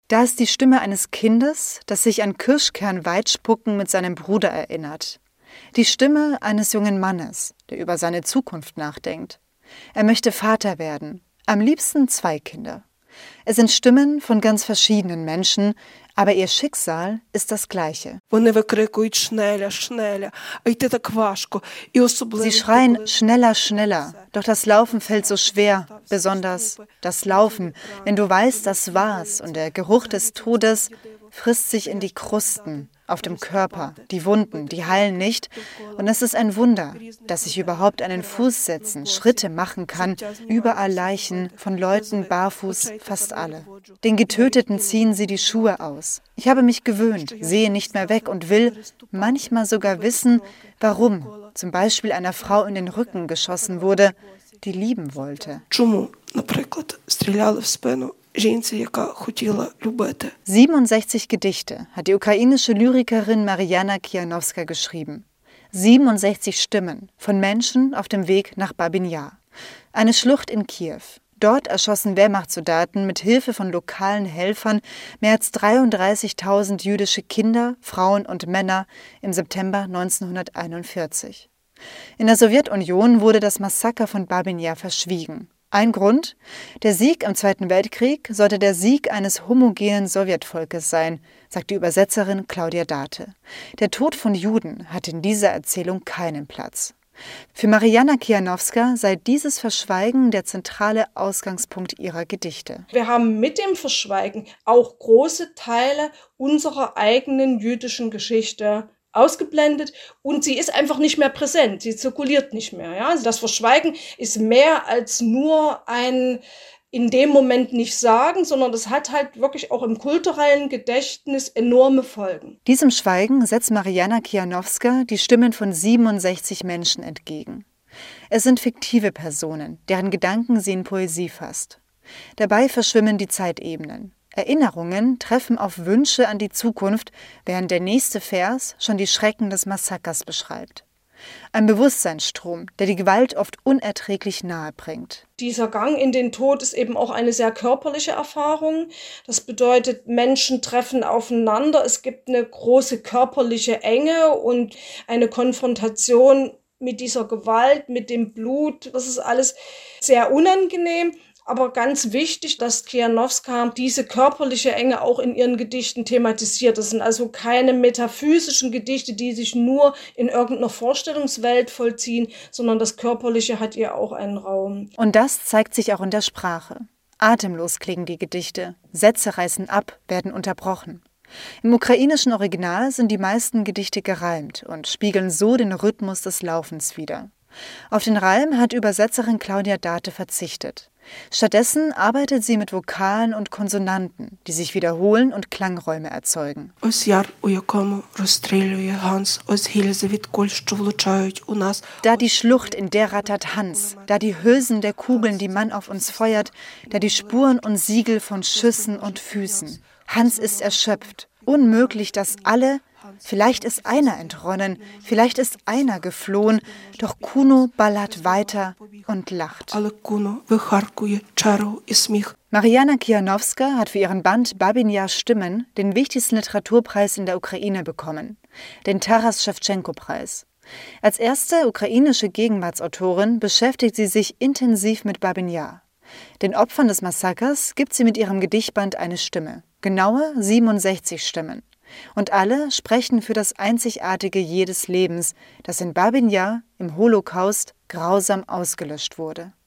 Da ist die Stimme eines Kindes, das sich an Kirschkernweitspucken mit seinem Bruder erinnert. Die Stimme eines jungen Mannes, der über seine Zukunft nachdenkt. Er möchte Vater werden, am liebsten 2 Kinder. Es sind Stimmen von ganz verschiedenen Menschen, aber ihr Schicksal ist das gleiche. Sie schreien schneller, schneller, doch das Laufen fällt so schwer, besonders das Laufen, wenn du weißt, das war's und der Geruch des Todes frisst sich in die Krusten auf dem Körper, die Wunden, die heilen nicht. Und es ist ein Wunder, dass ich überhaupt einen Fuß setzen, Schritte machen kann. Überall Leichen, von Leuten barfuß, fast alle. Den Getöteten ziehen sie die Schuhe aus. Ich habe mich gewöhnt, sehe nicht mehr weg und will manchmal sogar wissen, warum zum Beispiel einer Frau in den Rücken geschossen wurde, die lieben wollte. 67 Gedichte hat die ukrainische Lyrikerin Marianna Kijanowska geschrieben. 67 Stimmen von Menschen auf dem Weg nach Babyn Jar. Eine Schlucht in Kiew. Dort erschossen Wehrmachtssoldaten mit Hilfe von lokalen Helfern mehr als 33.000 jüdische Kinder, Frauen und Männer im September 1941. In der Sowjetunion wurde das Massaker von Babyn Jar verschwiegen. Ein Grund? Der Sieg im Zweiten Weltkrieg sollte der Sieg eines homogenen Sowjetvolkes sein, sagt die Übersetzerin Claudia Date. Der Tod von Juden hat in dieser Erzählung keinen Platz. Für Marianna Kijanowska sei dieses Verschweigen der zentrale Ausgangspunkt ihrer Gedichte. Wir haben mit dem Verschweigen auch große Teile unserer eigenen jüdischen Geschichte ausgeblendet und sie ist einfach nicht mehr präsent, sie zirkuliert nicht mehr. Ja? Also das Verschweigen ist mehr als nur ein in dem Moment nicht sagen, sondern das hat halt wirklich auch im kulturellen Gedächtnis enorme Folgen. Diesem Schweigen setzt Marianna Kijanowska die Stimmen von 67 Menschen entgegen. Es sind fiktive Personen, deren Gedanken sie in Poesie fasst. Dabei verschwimmen die Zeitebenen. Erinnerungen treffen auf Wünsche an die Zukunft, während der nächste Vers schon die Schrecken des Massakers beschreibt. Ein Bewusstseinsstrom, der die Gewalt oft unerträglich nahe bringt. Dieser Gang in den Tod ist eben auch eine sehr körperliche Erfahrung. Das bedeutet, Menschen treffen aufeinander. Es gibt eine große körperliche Enge und eine Konfrontation mit dieser Gewalt, mit dem Blut. Das ist alles sehr unangenehm. Aber ganz wichtig, dass Kijanowska diese körperliche Enge auch in ihren Gedichten thematisiert. Das sind also keine metaphysischen Gedichte, die sich nur in irgendeiner Vorstellungswelt vollziehen, sondern das Körperliche hat ihr auch einen Raum. Und das zeigt sich auch in der Sprache. Atemlos klingen die Gedichte, Sätze reißen ab, werden unterbrochen. Im ukrainischen Original sind die meisten Gedichte gereimt und spiegeln so den Rhythmus des Laufens wider. Auf den Reim hat Übersetzerin Claudia Date verzichtet. Stattdessen arbeitet sie mit Vokalen und Konsonanten, die sich wiederholen und Klangräume erzeugen. Da die Schlucht, in der rattert Hans, da die Hülsen der Kugeln, die man auf uns feuert, da die Spuren und Siegel von Schüssen und Füßen. Hans ist erschöpft. Unmöglich, dass alle. Vielleicht ist einer entronnen, vielleicht ist einer geflohen, doch Kuno ballert weiter und lacht. Marianna Kijanowska hat für ihren Band Babyn Jar Stimmen den wichtigsten Literaturpreis in der Ukraine bekommen, den Taras-Schewtschenko-Preis. Als erste ukrainische Gegenwartsautorin beschäftigt sie sich intensiv mit Babyn Jar. Den Opfern des Massakers gibt sie mit ihrem Gedichtband eine Stimme, genaue 67 Stimmen. Und alle sprechen für das Einzigartige jedes Lebens, das in Babyn Jar im Holocaust grausam ausgelöscht wurde.